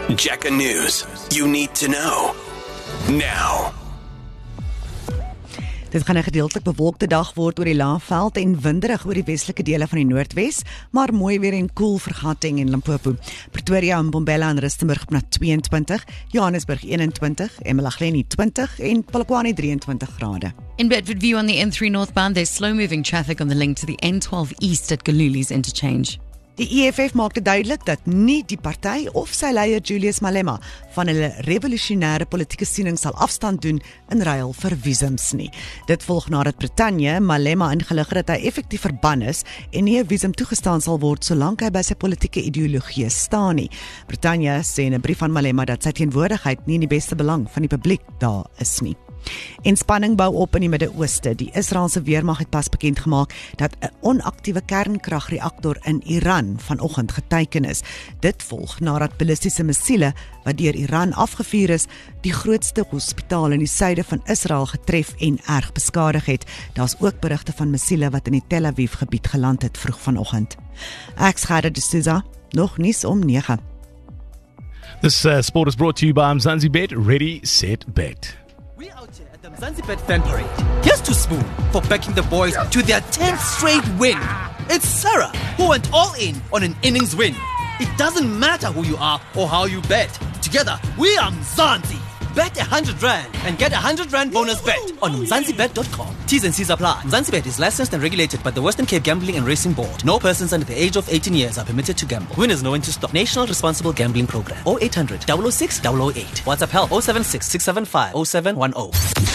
Jacka News. You need to know. Now. Dit gaan 'n gedeeltelik bewolkte dag word oor die Laagveld en winderig oor die westelike dele van die Noordwes, maar mooi weer en koel vir Gauteng en Limpopo. Pretoria, Mbombela en Rustenburg na 22, Johannesburg 21, eMalahleni 20 en Polokwane 23 grade. In Bedfordview on the N3 northbound, there's slow-moving traffic on the link to the N12 East at Galuli's interchange. Die EFF maak dit duidelik dat nie die party of sy leier Julius Malema van hulle revolusionêre politieke siening sal afstand doen in ruil vir visums nie. Dit volg nadat Brittanje Malema ingelig het dat hy effektief verban is en nie 'n visum toegestaan sal word solank hy by sy politieke ideologie staan nie. Brittanje sê in 'n brief aan Malema dat sy teenwoordigheid nie in die beste belang van die publiek daar is nie. En spanning bou op in die Midde-Ooste. Die Israeliese weermag het pas bekend gemaak dat 'n onaktiewe kernkragreaktor in Iran vanoggend geteiken is. Dit volg nadat ballistiese missiele wat deur Iran afgevuur is, die grootste hospitaal in die suide van Israel getref en erg beskadig het. Daar's ook berigte van missiele wat in die Tel Aviv gebied geland het vroeg vanoggend. Ek's Gerda de Souza, nog nuus om 9. This sport is brought to you by Mzansi Bet. Ready, set, bet. We're out here at the Mzansi Fan Parade. Here's to Spoon for backing the boys to their 10th straight win. It's Sarah who went all in on an innings win. It doesn't matter who you are or how you bet. Together, we are Mzansi. Bet R100 and get R100 bonus bet on mzanzibet.com. T's and C's apply. Mzansi Bet is licensed and regulated by the Western Cape Gambling and Racing Board. No persons under the age of 18 years are permitted to gamble. Winners know when to stop. National Responsible Gambling Program. 0800 006 008. WhatsApp help 076 675 0710.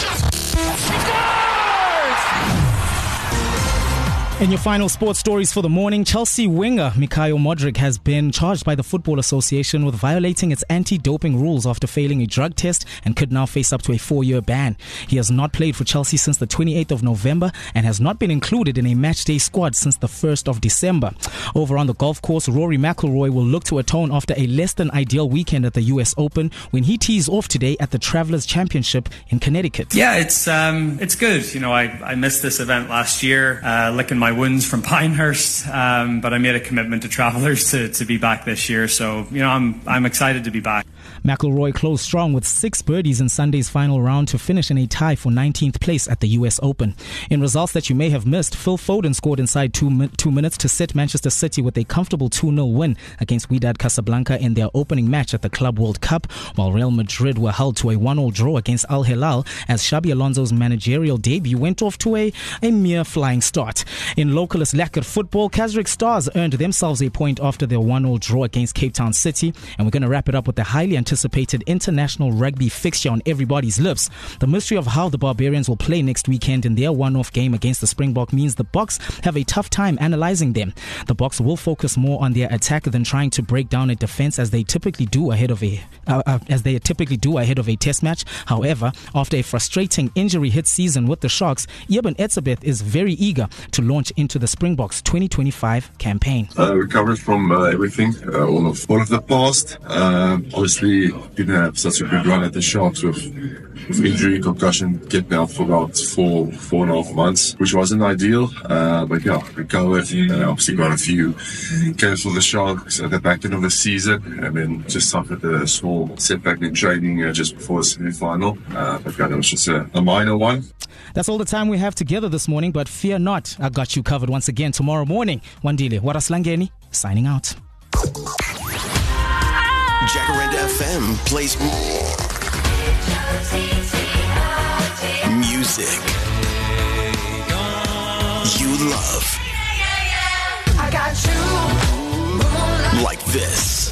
In your final sports stories for the morning, Chelsea winger Mikhail Modric has been charged by the Football Association with violating its anti-doping rules after failing a drug test and could now face up to a 4-year ban. He has not played for Chelsea since the 28th of November and has not been included in a matchday squad since the 1st of December. Over on the golf course, Rory McIlroy will look to atone after a less than ideal weekend at the US Open when he tees off today at the Travelers Championship in Connecticut. Yeah, it's good. You know, I missed this event last year, licking my wounds from Pinehurst, but I made a commitment to Travelers to be back this year, so you know I'm excited to be back. McIlroy closed strong with 6 birdies in Sunday's final round to finish in a tie for 19th place at the US Open. In results that you may have missed, Phil Foden scored inside 2 minutes to set Manchester City with a comfortable 2-0 win against Wydad Casablanca in their opening match at the Club World Cup, while Real Madrid were held to a 1-1 draw against Al Hilal as Xabi Alonso's managerial debut went off to a mere flying start. In localist Lekker football, Kazrick Stars earned themselves a point after their 1-0 draw against Cape Town City, and we're going to wrap it up with the highly anticipated international rugby fixture on everybody's lips. The mystery of how the Barbarians will play next weekend in their one-off game against the Springbok means the Boks have a tough time analysing them. The Boks will focus more on their attack than trying to break down a defence as they typically do ahead of a test match. However, after a frustrating injury-hit season with the Sharks, Eben Etzebeth is very eager to launch into the Springboks 2025 campaign. Recovered from everything, all of the past. Obviously, didn't have such a good run at the Sharks with injury, concussion, getting out for about 4.5 months, which wasn't ideal. But yeah, recovered. Obviously got a few games for the Sharks at the back end of the season, and then just suffered a small setback in training just before the semi-final. But yeah, that was just a minor one. That's all the time we have together this morning, but fear not, I got you covered once again tomorrow morning. Wandile Waraslangeni, signing out. Jacaranda FM plays music you love. I got you like this.